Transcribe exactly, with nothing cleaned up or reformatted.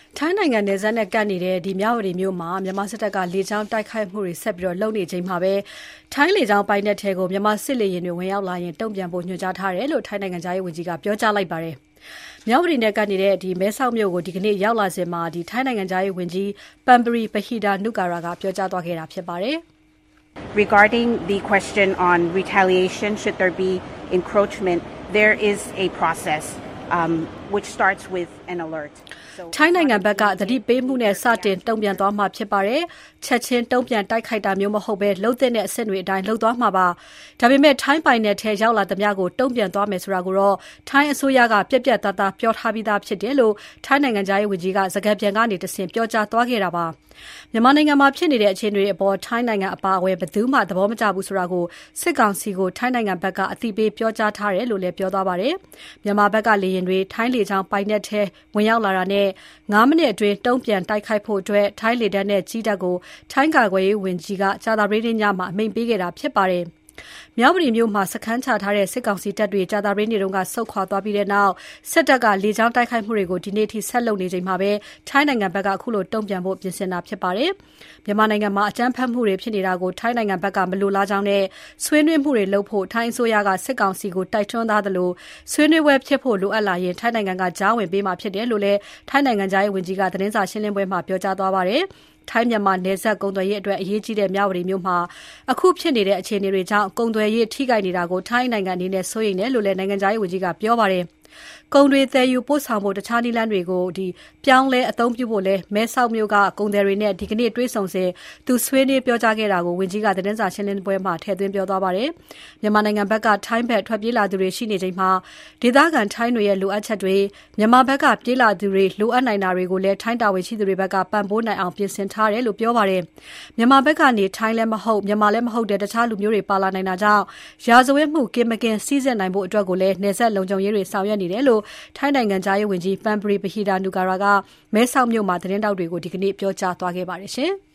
ထိုင်းနိုင်ငံနယ်စပ်နဲ့ကပ်နေတဲ့ဒီမြဝတီမြို့မှာမြန်မာစစ်တပ်ကလေကြောင်းတိုက်ခိုက်မှုတွေဆက်ပြီးလုပ်နေချိန်မှာပဲထိုင်းလေကြောင်းပိုင်နက်ထဲကိုမြန်မာစစ်လေယာဉ်တွေဝင်ရောက်လာရင်တုံ့ပြန်ဖို့ညွှန်ကြားထားတယ်လို့ထိုင်းနိုင်ငံသားရေးဝန်ကြီးကပြောကြားလိုက်ပါတယ်။မြဝတီနဲ့ကပ်နေတဲ့ဒီမဲဆောက်မြို့ကိုဒီကနေ့ရောက်လာစဉ်မှာဒီထိုင်းနိုင်ငံသားရေးဝန်ကြီး Parnpree Bahiddha-Nukara ကပြောကြားသွားခဲ့တာဖြစ်ပါတယ်။ Regarding the question on retaliation, should there be encroachment, there is a process um, which starts with an alert. ထိုင်းနိုင်ငံဘက်ကသတိပေးမှုနဲ့စတင်တုံ့ပြန်သွားမှာဖြစ်ပါတယ်။ချက်ချင်းတုံ့ပြန်တိုက်ခိုက်တာမျိုးမဟုတ်ဘဲလှုပ်တဲ့အဆင့်တွေအတိုင်းလှုပ်သွားမှာပါ။ဒါပေမဲ့ထိုင်းပိုင်နယ်ထဲရောက်လာသမျှကိုတုံ့ပြန်သွားမယ်ဆိုတာကိုတော့ထိုင်းအစိုးရကပြက်ပြက်သားသားပြောထားပြီးသားဖြစ်တယ်လို့ထိုင်းနိုင်ငံသားရေးဝန်ကြီးကစကားပြန်ကနေတဆင့်ပြောကြားသွားခဲ့တာပါ။မြန်မာနိုင်ငံမှာဖြစ်နေတဲ့အခြေအနေတွေအပေါ်ထိုင်းနိုင်ငံအပါအဝင်ဘယ်သူမှသဘောမကျဘူးဆိုတာကိုစစ်ကောင်စီကိုထိုင်းနိုင်ငံဘက်ကအသိပေးပြောကြားထားတယ်လို့လည်းပြောသွားပါတယ်။မြန်မာဘက်ကလေယာဉ်တွေထိုင်းလေကြောင်းပိုင်နက်ထဲဝင်ရောက်လာတာနဲ့ငါးမိနစ်အတွင်းတုံ့ပြန်တိုက်ခိုက်ဖို့အတွက်ထိုင်းလေတပ်နဲ့ကြီးတပ်ကိုထိုင်းကာကွယ်ရေးဝန်ကြီးကကြာသပတေးနေ့ညမှာအမိန့်ပေးခဲ့တာဖြစ်ပါတယ်။မြဝတီမြို့မှာစခန်းချထားတဲ့စစ်ကောင်စီတပ်တွေကြာသပတေးနေ့တုန်းကဆုတ်ခွာသွားပြီးတဲ့နောက်စစ်တပ်ကလေကြောင်းတိုက်ခိုက်မှုတွေကိုဒီနေ့ထိဆက်လုပ်နေချိန်မှာပဲထိုင်းနိုင်ငံဘက်ကအခုလိုတုံ့ပြန်ဖို့ပြင်ဆင်တာဖြစ်ပါတယ်။မြန်မာနိုင်ငံမှာအကြမ်းဖက်မှုတွေဖြစ်နေတာကိုထိုင်းနိုင်ငံဘက်ကမလိုလားကြောင်းနဲ့ဆွေးနွေးမှုတွေလုပ်ဖို့ထိုင်းအစိုးရကစစ်ကောင်စီကိုတိုက်တွန်းထားသလိုဆွေးနွေးပွဲဖြစ်ဖို့လိုအပ်လာရင်ထိုင်းနိုင်ငံကကြားဝင်ပေးမှာဖြစ်တယ်လို့လည်းထိုင်းနိုင်ငံသားရေးဝန်ကြီးကသတင်းစာရှင်းလင်းပွဲမှာပြောကြားသွားပါတယ်။ထိုင်းမြန်မာနယ်စပ်ကုန်သွယ်ရေးအတွက်အရေးကြီးတဲ့မြဝတီမြို့မှာအခုဖြစ်နေတဲ့အခြေအနေတွေကြောင့်ကုန်သွယ်ရေးထိခိုက်နေတာကိုထိုင်းနိုင်ငံအနေနဲ့စိုးရိမ်တယ်လို့လည်းနိုင်ငံသားရေးဝန်ကြီးကပြောပါတယ်။ကုန်တွေသယ်ယူပို့ဆောင်ဖို့တခြားနည်းလမ်းတွေကိုဒီပြောင်းလဲအသုံးပြုဖို့လဲမဲဆောက်မြို့ကကုန်သည်တွေနဲ့ဒီကနေ့တွဲဆုံစဉ်သူဆွေးနွေးပြောကြားခဲ့တာကိုဝန်ကြီးကသတင်းစာရှင်းလင်းပွဲမှာထည့်သွင်းပြောသွားပါတယ်။မြန်မာနိုင်ငံဘက်ကထိုင်းဘက်ထွက်ပြေးလာသူတွေရှိနေချိန်မှာဒေသခံထိုင်းတွေရဲ့လိုအပ်ချက်တွေမြန်မာဘက်ကပြေးလာသူတွေလိုအပ်နိုင်တာတွေကိုလည်းထိုင်းတာဝန်ရှိသူတွေဘက်ကပံ့ပိုးနိုင်အောင်ပြင်ဆင်ထားတယ်လို့ပြောပါတယ်။မြန်မာဘက်ကနေထိုင်းလည်းမဟုတ်မြန်မာလည်းမဟုတ်တဲ့တခြားလူမျိုးတွေပါလာနိုင်တာကြောင့်ရာဇဝတ်မှုကင်းမကင်းစီးစက်နိုင်ဖို့အတွက်ကိုလည်းနယ်စပ်လုံခြုံရေးတွေဆောင်ရွက်နေတယ်လို့ထိုင်းနိုင်ငံသားရေးဝန်ကြီး Parnpree Bahiddha-Nukara ကမဲဆောက်မြို့မှာသတင်းတောက်တွေကိုဒီကနေ့ပြောကြားသွားခဲ့ပါတယ်ရှင်။